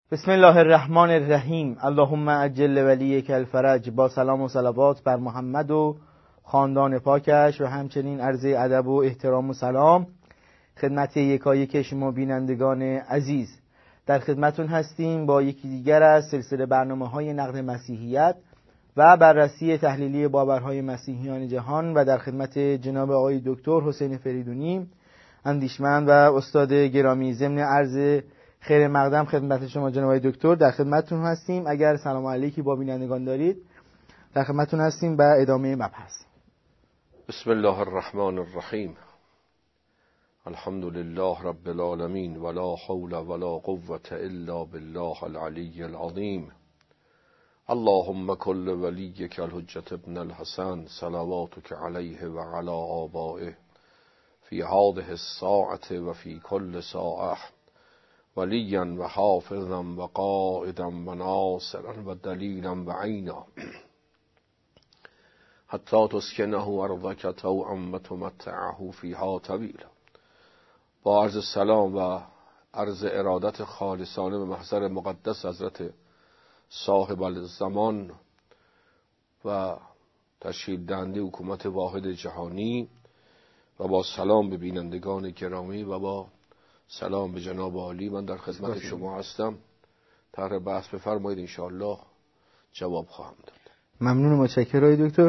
بسم الله الرحمن الرحیم. اللهم عجل ولیک الفرج. با سلام و صلوات بر محمد و خاندان پاکش و همچنین عرض ادب و احترام و سلام خدمت یکایک شما بینندگان عزیز. در خدمتون هستیم با یکی دیگر از سلسله برنامه‌های نقد مسیحیت و بررسی تحلیلی باورهای مسیحیان جهان و در خدمت جناب آقای دکتر حسین فریدونی اندیشمند و استاد گرامی. ضمن عرض خیر مقدم خدمت شما جناب آقای دکتر در خدمتتون هستیم. اگر سلام علیکی با بینندگان دارید در خدمتتون هستیم و ادامه مبحث. بسم الله الرحمن الرحیم. الحمد لله رب العالمین ولا حول ولا قوة الا بالله العلی العظیم. اللهم كل ولیک الحجة ابن الحسن صلواتك علیه و علی آبائه فی هذه الساعة و فی کل ساعة ولیا و حافظا و قائدا و ناصرا و دلیلا و عینا حتی تسکنه ارضک طوعا و تمتعه فیها طویلا. با عرض سلام و عرض ارادت خالصانه به محضر مقدس حضرت صاحب الزمان و تشکیل دهنده حکومت واحد جهانی و با سلام به بینندگان گرامی و با سلام به جناب عالی، من در خدمت شما هستم. طرح بحث بفرمایید، انشاءالله جواب خواهم داد. ممنون و متشکرم آقای دکتر.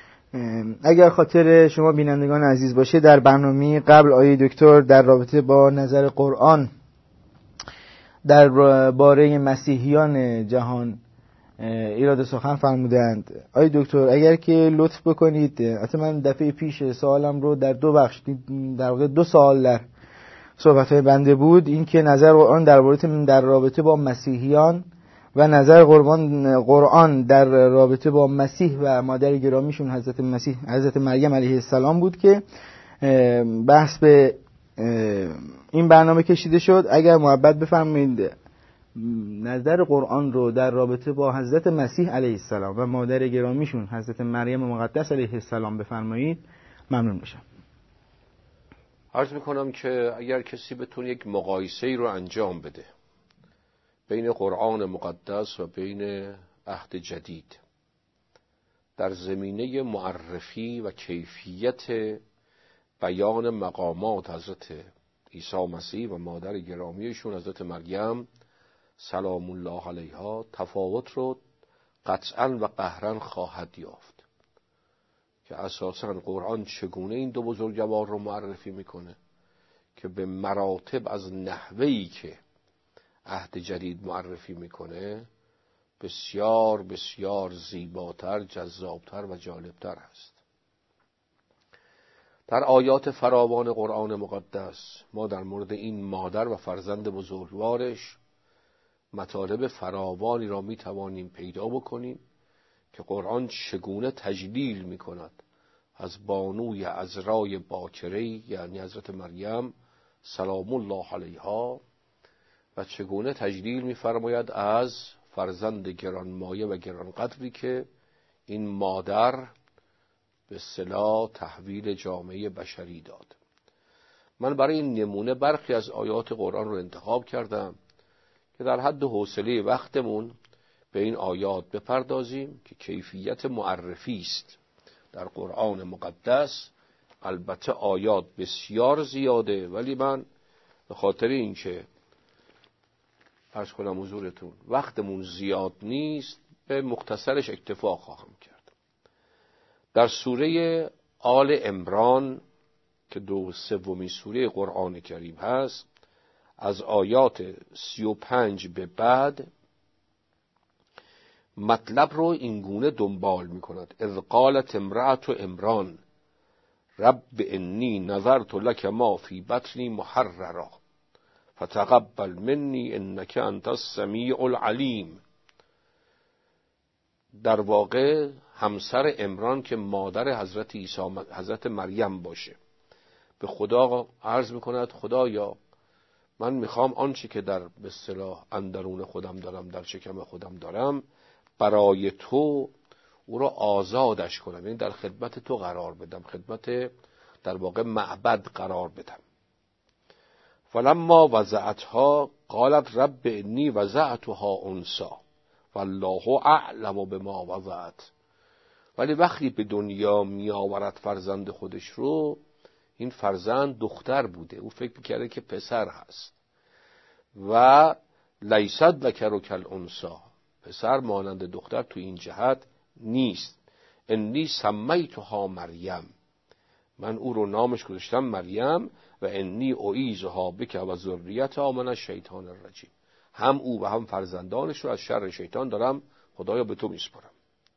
اگر خاطر شما بینندگان عزیز باشه، در برنامه قبل آقای دکتر در رابطه با نظر قرآن در باره مسیحیان جهان ایراد سخن فرمودند. آقای دکتر اگر که لطف بکنید، حتی من دفعه پیش سوالم رو در دو بخش، در واقع دو سوال در صحبت‌های بنده بود، این که نظر قرآن در رابطه با مسیحیان و نظر قرآن در رابطه با مسیح و مادر گرامیشون حضرت مریم علیه السلام بود که بحث به این برنامه کشیده شد. اگر محبت بفرمایید نظر قرآن رو در رابطه با حضرت مسیح علیه السلام و مادر گرامیشون حضرت مریم مقدس علیه السلام بفرمایید، ممنون میشم. عرض میکنم که اگر کسی بتونه یک مقایسه‌ای رو انجام بده بین قرآن مقدس و بین عهد جدید در زمینه معرفی و کیفیت بیان مقامات حضرت عیسی مسیح و مادر گرامیشون حضرت مریم سلام الله علیها، تفاوت رو قطعاً و قهراً خواهد یافت که اساساً قرآن چگونه این دو بزرگوار رو معرفی میکنه که به مراتب از نحوهی که عهد جدید معرفی میکنه بسیار بسیار زیباتر، جذابتر و جالبتر است. در آیات فراوان قرآن مقدس ما در مورد این مادر و فرزند بزرگوارش مطالب فراوانی را میتوانیم پیدا بکنیم که قرآن چگونه تجلیل میکند از بانوی عذرای باکره، یعنی حضرت مریم سلام الله علیها، و چگونه تجلیل میفرماید از فرزند گرانمایه و گرانقدری که این مادر به اصطلاح تحویل جامعه بشری داد. من برای این نمونه برخی از آیات قرآن رو انتخاب کردم که در حد حوصله وقتمون به این آیات بپردازیم که کیفیت معرفی است در قرآن مقدس. البته آیات بسیار زیاده، ولی من به خاطر اینکه عرض کنم حضورتون وقتمون زیاد نیست به مختصرش اکتفا خواهم کرد. در سوره آل عمران که 2/3 سوره قرآن کریم هست، از آیات 35 به بعد مطلب رو اینگونه دنبال می کند: اذ قالت امرأة عمران رب انی نذرت لک ما فی بطنی محررا فتقبل منی انک انت السمیع العلیم. در واقع همسر عمران که مادر حضرت مریم باشه به خدا عرض می کند: خدایا من میخوام آنچه که در به اصطلاح اندرون خودم دارم، در شکم خودم دارم، برای تو او را آزادش کنم، یعنی در خدمت تو قرار بدم، خدمت در واقع معبد قرار بدم. فلما وضعتها قالت رب انی وضعتها انثی والله اعلم بما وضعت. ولی وقتی به دنیا می آورد فرزند خودش رو، این فرزند دختر بوده، او فکر می‌کرده که پسر هست. و لیست ذکر کالانثی، پسر مانند دختر تو این جهت نیست. انی سمیتها مریم، من او رو نامش گذاشتم مریم. و انی اعیذها بک و ذریتها من الشیطان الرجیم، هم او و هم فرزندانش رو از شر شیطان دارم خدایا به تو میسپارم.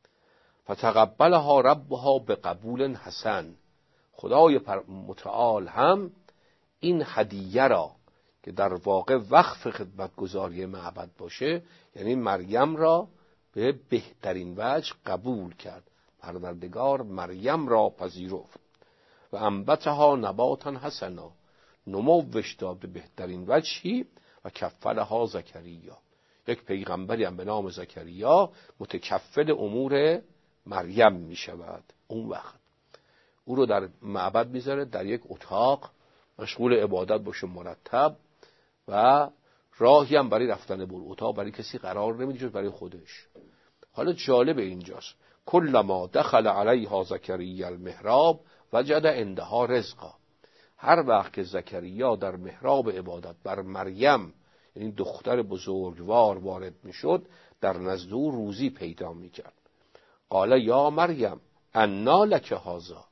فتقبلها ربها بقبول حسن، خدای متعال هم این هدیه را که در واقع وقف خدمتگزاری معبد باشه، یعنی مریم را به بهترین وجه قبول کرد. پروردگار مریم را پذیرفت. و انبتها نباتا حسنا، نموش داد به بهترین وجهی. و کفلها زکریا، یک پیغمبری هم به نام زکریا متکفل امور مریم می شود. اون وقت او رو در معبد میذاره، در یک اتاق مشغول عبادت باشه مرتب، و راهی هم برای رفتن به اتاق برای کسی قرار نمیده جز برای خودش. حالا جالب اینجاست کلما دخل علیها زکریا المحراب وجد عندها رزقا، هر وقت که زکریا در محراب عبادت بر مریم، یعنی دختر بزرگوار، وارد میشد، در نزد او روزی پیدا میکرد. قال یا مریم انا لک هذا،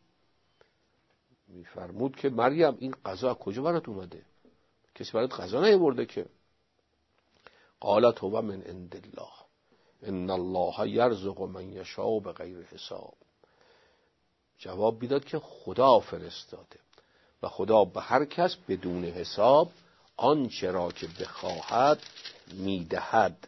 میفرمود که مریم این قضا کجا برات اومده؟ کسی برات قضا نیاورده که. قالت هو من عند الله ان الله یرزق من یشاء بغیر حساب. جواب میداد که خدا فرستاده و خدا به هر کس بدون حساب آنچه را که بخواهد میدهد.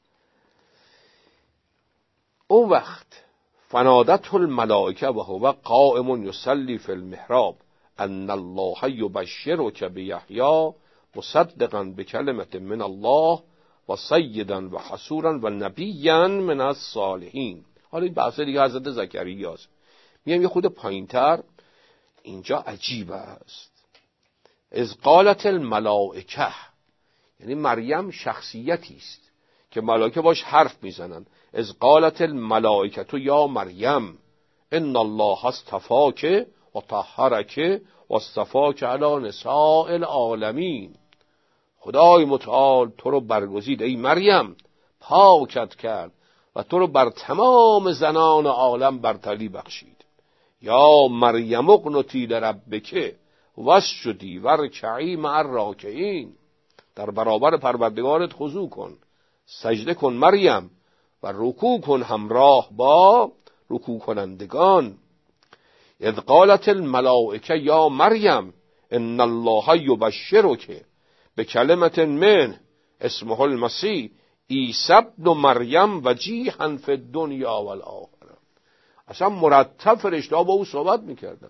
اون وقت فنادته الملائکه و هو قائم یصلی فی المحراب ان الله یبشرک بیحیی مصدقا بکلمة من الله و سیدا و حصورا و نبیا من الصالحین. حالا این بحث دیگه حضرت زکریاست. میام یه خود پایینتر، اینجا عجیب است. اذ قالت الملائکه، یعنی مریم شخصیتی است که ملائکه باش حرف میزنن. اذ قالت الملائکه تو یا مریم ان الله اصطفاک و طهرک و اصطفاک علی نساء العالمین، خدای متعال تو رو برگزید ای مریم، پاکت کرد و تو رو بر تمام زنان عالم برتری بخشید. یا مریم اقنتی لربک واسجدی وارکعی مع الراکعین، در برابر پروردگارت خضوع کن، سجده کن مریم و رکوع کن همراه با رکوع کنندگان. اذ قالت الملائکه یا مریم ان الله یبشرک بکلمة منه اسمه المسیح عیسی ابن مریم وجیها فی الدنیا والآخرة. اصلا مرتب فرشته‌ها با او صحبت میکردن.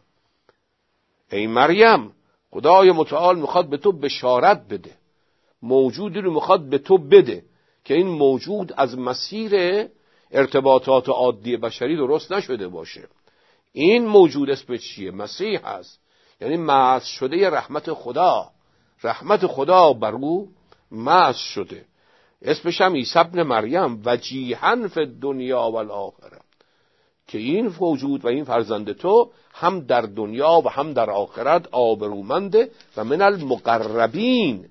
ای مریم، خدای متعال میخواد به تو بشارت بده، موجودی رو میخواد به تو بده که این موجود از مسیر ارتباطات عادی بشری درست نشده باشه. این موجود اسمش چیه؟ مسیح هست، یعنی مأخوذ شده رحمت خدا، رحمت خدا بر او مأخوذ شده. اسمش هم عیسی ابن مریم وجیها فی الدنیا والآخرة، که این موجود و این فرزند تو هم در دنیا و هم در آخرت آبرومنده و من المقربین،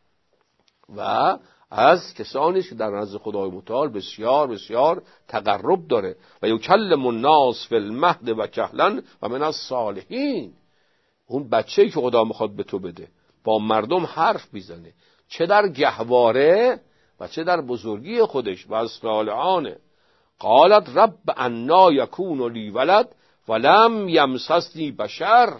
و از کسانی که در نزد خدای متعال بسیار بسیار تقرب داره. و یکلم الناس فی المهد و کهلا و من الصالحین، اون بچه‌ای که خدا میخواد به تو بده با مردم حرف میزنه، چه در گهواره و چه در بزرگی خودش و از صالحانه. قالت رب انا یکون لی ولد ولم یمسسنی بشر،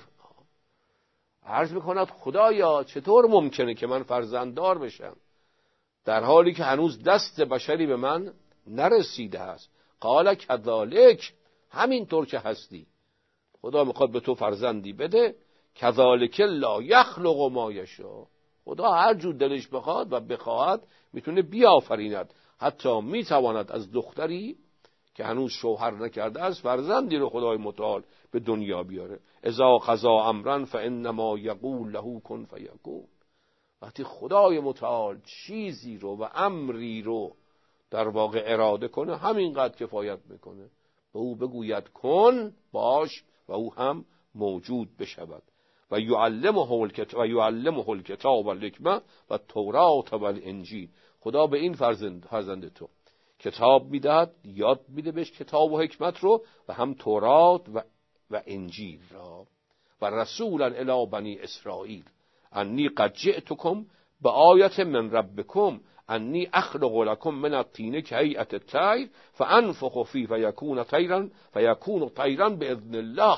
عرض میکند خدایا چطور ممکنه که من فرزنددار بشم در حالی که هنوز دست بشری به من نرسیده است. قال کذالک، همینطور که هستی خدا میخواد به تو فرزندی بده. کذالک لا یخلق ما یشاء، خدا هر جور دلش بخواد و بخواهد میتونه بیافریند، حتی میتواند از دختری که هنوز شوهر نکرده است فرزندی رو خدای متعال به دنیا بیاره. اذا قضا امرا فانما یقول له کن فیکون، وقتی خدای متعال چیزی رو و امری رو در واقع اراده کنه همینقدر کفایت میکنه. به او بگوید کن باش و او هم موجود بشود. و یعلمه الکتاب و الحکمه و تورات و الانجیل. خدا به این فرزند تو کتاب میدهد، یاد میده بهش کتاب و حکمت رو و هم تورات و انجیل را. و رسولا الی بنی اسرائیل انی قد جئتکم بآیة من ربکم انی اخلق لکم من الطین کهیئة الطیر فانفخ فیه فیکون طیرا باذن الله.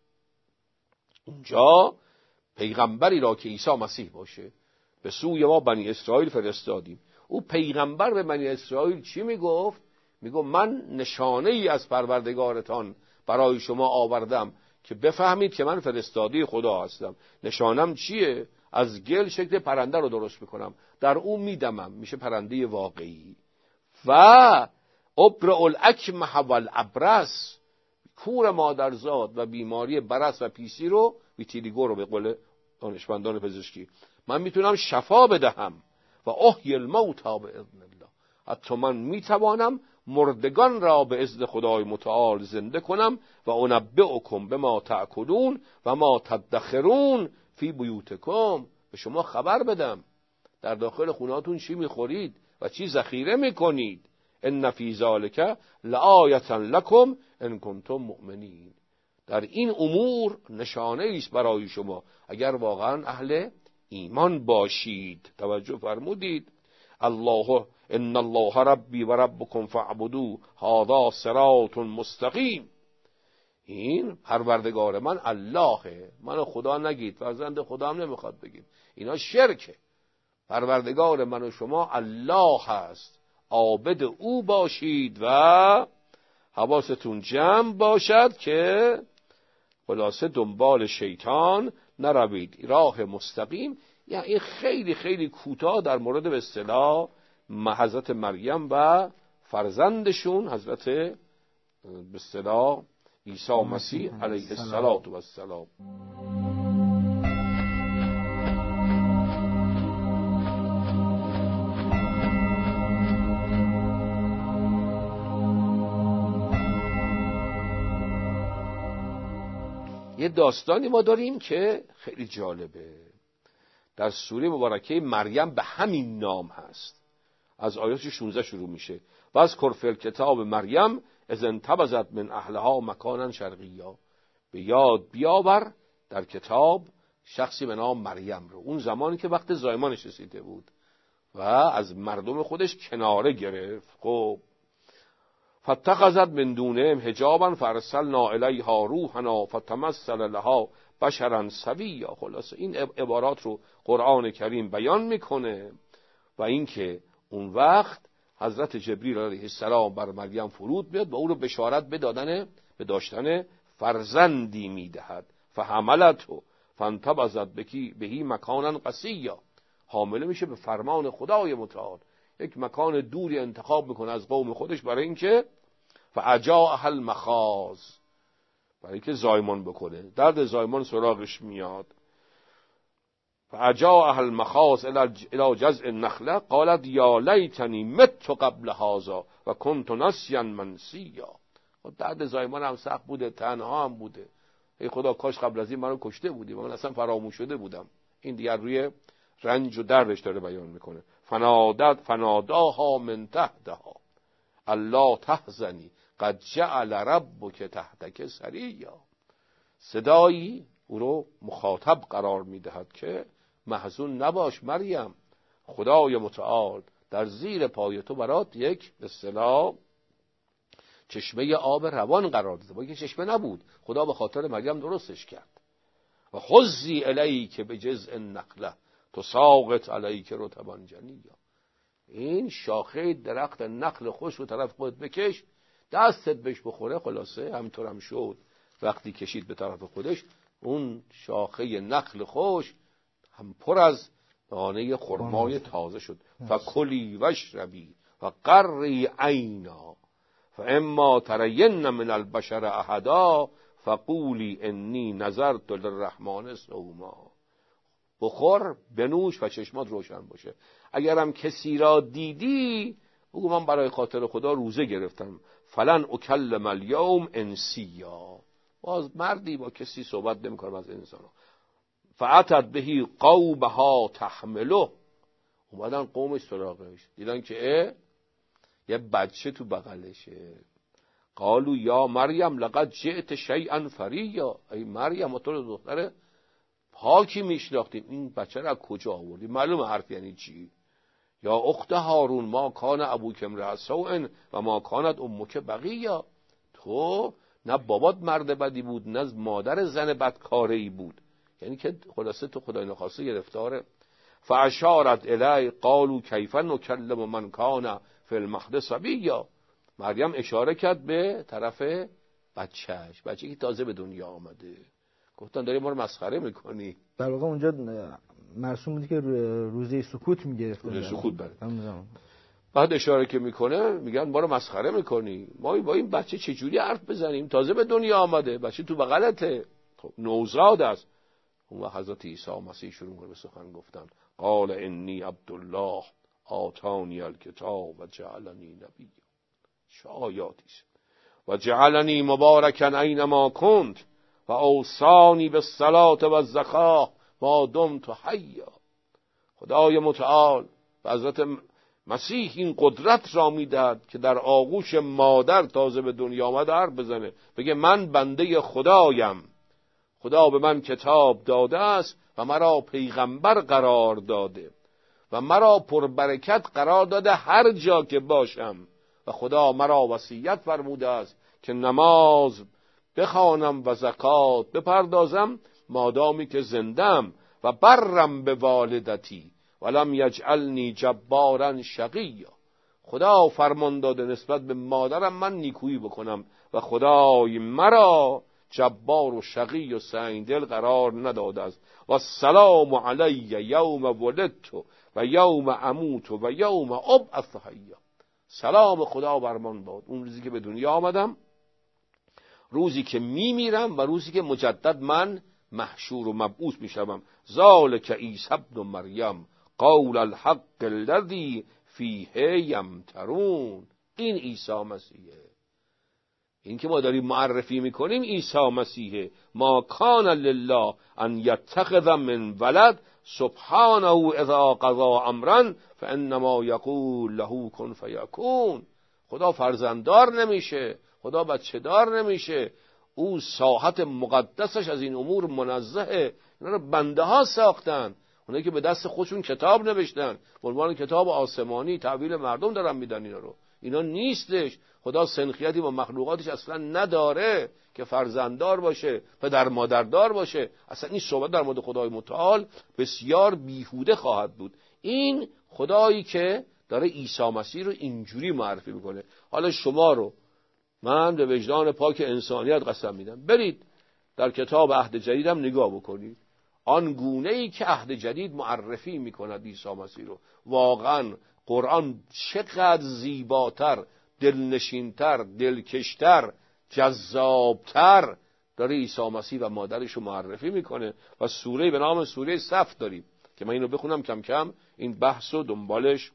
اونجا پیغمبری را که عیسی مسیح باشه به سوی ما بنی اسرائیل فرستادیم. او پیغمبر به بنی اسرائیل چی میگفت؟ میگفت من نشانه ای از پروردگارتان برای شما آوردم که بفهمید که من فرستاده خدا هستم. نشانم چیه؟ از گل شکل پرنده رو درست میکنم، در اون میدمم، میشه پرنده واقعی. و ابرئ الاکمه والابرص، کور مادرزاد و بیماری برص و پیسی رو، ویتیلیگو رو به قول دانشمندان پزشکی، من میتونم شفا بدهم. و احیی الموتی باذن الله، حتی من میتوانم مردگان را به اذن خدای متعال زنده کنم. و انبئکم بما تأکلون و ما تدخرون فی بیوتکم، به شما خبر بدم در داخل خونهاتون چی میخورید و چی ذخیره میکنید. ان فی ذلک لآیة لکم ان کنتم مؤمنین. در این امور نشانه ایست برای شما اگر واقعا اهل ایمان باشید. توجه فرمودید. الله ان الله ربی و ربکم فاعبدوه هذا صراط مستقیم. این پروردگار من اللهه، منو خدا نگید، فرزند خدا هم نمیخواد بگید، اینا شرکه. پروردگار من و شما الله هست، عابد او باشید و حواستون جمع باشد که خلاصه دنبال شیطان نروید. راه مستقیم یعنی خیلی خیلی کوتاه در مورد به اصطلاح حضرت مریم و فرزندشون حضرت به اصطلاح عیسی مسیح علیه السلام. یه داستانی ما داریم که خیلی جالبه، در سوره مبارکه مریم به همین نام هست، از آیات 16 شروع میشه. و از کرفل کتاب مریم از انتبذت من اهلها مکانا شرقیا. به یاد بیاور در کتاب شخصی به نام مریم رو، اون زمانی که وقت زایمانش رسیده بود و از مردم خودش کناره گرفت. خب فاتخذت من دونهم حجابا فارسلنا الیها روحنا فتمثل لها بشرا سویا. خلاصه این عبارات رو قرآن کریم بیان میکنه و اینکه اون وقت حضرت جبریل علیه السلام بر مریم فرود میاد و او رو بشارت به داشتن فرزندی میدهد. فحملته فانتبذت بهی مکانا قصیا. حامله میشه به فرمان خدای متعال، یک مکان دوری انتخاب میکنه از قوم خودش برای اینکه فاجاءها المخاض، برای اینکه زایمان بکنه. درد زایمان سراغش میاد. فاجاءها المخاض الی جذع النخله قالت یا لیتنی مت قبل هذا و کنت نسیا منسیا. درد زایمان هم سخت بوده، تنها هم بوده. ای خدا کاش قبل از این منو کشته بودی، من اصلا فراموش شده بودم. این دیگر روی رنج و دردش داره بیان میکنه. فناداها من تحتها الا تحزنی قد جعل ربک تحتک سریا. صدایی او رو مخاطب قرار میدهد که محزون نباش مریم، خدای متعال در زیر پای تو برات یک به اصطلاح چشمه آب روان قرار داده. با که چشمه نبود، خدا به خاطر مریم درستش کرد. و خذی الیک بجذع النخله تساقط علیک رطبا جنیا. این شاخه درخت نخل خوش رو طرف خود بکش، دستت بهش بخوره. خلاصه همینطور هم شد. وقتی کشید به طرف خودش، اون شاخه نخل خوش هم پر از دانه خرمای تازه شد. فکلی واشربی و قری عینا فاما ترین من البشر احدا فقولی انی نذرت للرحمن صوما. بخور بنوش و چشمات روشن باشه. اگرم کسی را دیدی بگو من برای خاطر خدا روزه گرفتم. فلن اکلم الیوم انسیا. باز مردی با کسی صحبت نمی‌کنم از انسانا. فاتت بهی قومها تحمله. اومدن قومش سراغش، دیدن که یه بچه تو بغلشه. قالوا یا مریم لقد جئت شیئا فریا. ای مریم، تو رو دختر پاکی میشناختیم، این بچه را کجا آوردی؟ معلومه حرف یعنی چی. یا اخت هارون ما کان ابوک امرأ سوء و ما کانت امک بغیا. تو نه بابات مرد بدی بود نه مادر زن بدکاری بود. یعنی که خلاصه تو خدای نخواسته گرفتاره. فاشارت الی قالوا کیف نکلم من کان فی المهد صبیا. مریم اشاره کرد به طرف بچه که تازه به دنیا آمده. گفتن داری ما رو مسخره میکنی. در واقع اونجا مرسوم بودی که روزه سکوت میگرفت. روزه سکوت بله. بعد اشاره که میکنه میگن ما رو مسخره میکنی، ما با این بچه چجوری حرف بزنیم؟ تازه به دنیا آمده، بچه تو بغلته، خب نوزاد است. اون حضرت عیسی مسیح شروع کنه به سخن گفتن. قال انی عبدالله آتانی الکتاب و جعلنی نبی. چه آیاتی است. و جعلنی مبارکا اینما کنت و اوصانی بالصلاة و الزکاة ما دمت حیا. خدای متعال و حضرت مسیح این قدرت را میدهد که در آغوش مادر تازه به دنیا آمده حرف بزنه، بگه من بنده خدایم، خدا به من کتاب داده است و مرا پیغمبر قرار داده و مرا پربرکت قرار داده هر جا که باشم و خدا مرا وصیت فرموده است که نماز بخوانم و زکات بپردازم مادامی که زندم و برم به والدتی ولم یجعلنی جبارا شقیا. خدا فرمان داده نسبت به مادرم من نیکویی بکنم و خدای مرا جبار و شقی و سنگدل قرار نداده است. و السلام علی یوم ولدت و یوم اموت و یوم ابعث حیا. سلام خدا بر من باد اون روزی که به دنیا آمدم، روزی که میمیرم و روزی که مجدد من محشور و مبعوث میشم. ذالک عیسی ابن مریم قول الحق الذی فیه یمترون. این عیسی مسیحه، این که ما داریم معرفی میکنیم عیسی مسیحه. ما کان لله ان یتخذ من ولد سبحانه اذا قضا امرا فانما یقول له کن فیکون. خدا فرزنددار نمیشه، خدا بچه دار نمیشه، او ساحت مقدسش از این امور منزهه. اینا رو بنده ها ساختن، اونایی که به دست خودشون کتاب نوشتن به عنوان کتاب آسمانی تحویل مردم دارن میدن. اینا رو، اینا نیستش. خدا سنخیتی با مخلوقاتش اصلا نداره که فرزنددار باشه، پدر مادردار باشه. اصلا این صحبت در مورد خدای متعال بسیار بیهوده خواهد بود. این خدایی که داره عیسی مسیح رو اینجوری معرفی میکنه. حالا شما رو من به وجدان پاک انسانیت قسم میدم، برید در کتاب عهد جدیدم نگاه بکنید، آن گونه‌ای که عهد جدید معرفی میکند عیسی مسیح رو. واقعا قرآن چقدر زیباتر، دلنشینتر، دلکشتر، جذابتر داره عیسی مسیح و مادرش رو معرفی میکنه. و سوره به نام سوره صف داریم که من اینو بخونم کم کم این بحث و دنبالش.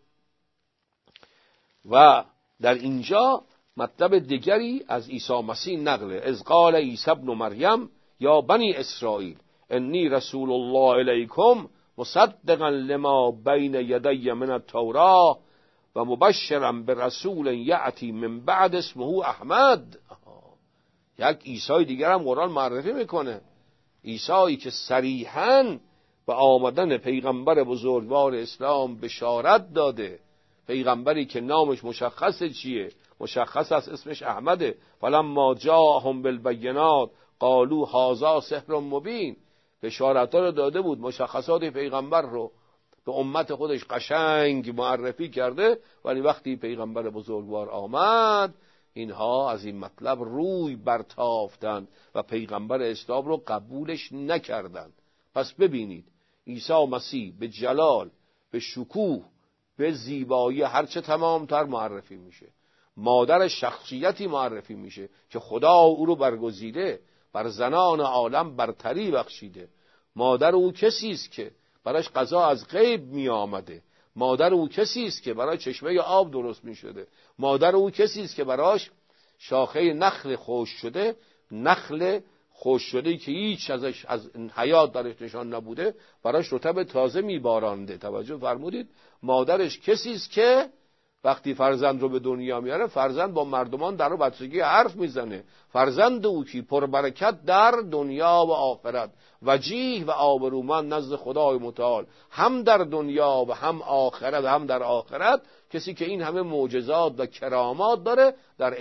و در اینجا مطلب دیگری از عیسی مسیح نقله. اذ قال عیسی ابن مریم یا بنی اسرائیل انی رسول الله الیکم مصدقا لما بین یدی من التوراة و مبشرا برسول یأتی من بعد اسمه احمد. یک عیسی دیگر هم قرآن معرفی میکنه، عیسی که صریحاً به آمدن پیغمبر بزرگوار اسلام بشارت داده، پیغمبری که نامش مشخصه چیه، مشخص است اسمش احمده. فلما جاءهم بالبینات قالوا هذا سحر مبین. بشارت‌ها رو داده بود، مشخصات پیغمبر رو به امت خودش قشنگ معرفی کرده، ولی وقتی پیغمبر بزرگوار آمد اینها از این مطلب روی برتافتند و پیغمبر اسلام رو قبولش نکردند. پس ببینید عیسی مسیح به جلال، به شکوه، به زیبایی هرچه تمامتر معرفی میشه. مادر شخصیتی معرفی میشه که خدا او رو برگزیده، بر زنان عالم برتری بخشیده. مادر او کسی است که براش غذا از غیب می آمده. مادر او کسی است که برای چشمه آب درست می شده. مادر او کسی است که براش شاخه نخل خشک شده، نخل خشک شده‌ای که هیچ ازش از حیات درش نشان نبوده، براش رطب تازه میبارانده. توجه فرمودید؟ مادرش کسی است که وقتی فرزند رو به دنیا میاره، فرزند با مردمان در بچگی حرف میزنه. فرزند او کی پربرکت در دنیا و آخرت، وجیه و آبرومند نزد خدای متعال، هم در دنیا و هم آخرت، هم در آخرت. کسی که این همه معجزات و کرامات داره، در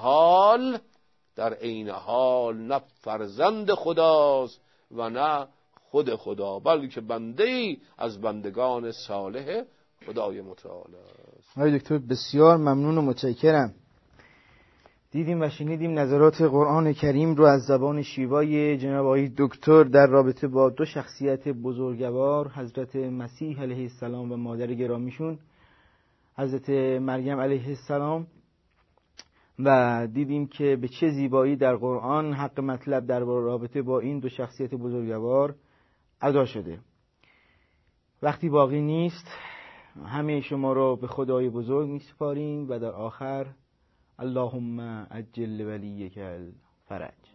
عین حال نه فرزند خداست و نه خود خدا، بلکه بنده‌ای از بندگان صالح خدای متعال است. آقای دکتر بسیار ممنون و متشکرم. دیدیم و شنیدیم نظرات قرآن کریم رو از زبان شیوای جناب آقای دکتر در رابطه با دو شخصیت بزرگوار، حضرت مسیح علیه السلام و مادر گرامیشون حضرت مریم علیه السلام، و دیدیم که به چه زیبایی در قرآن حق مطلب در رابطه با این دو شخصیت بزرگوار ادا شده. وقتی باقی نیست، همه شما را به خدای بزرگ می‌سپاریم و در آخر اللهم عجل ولیک الفرج.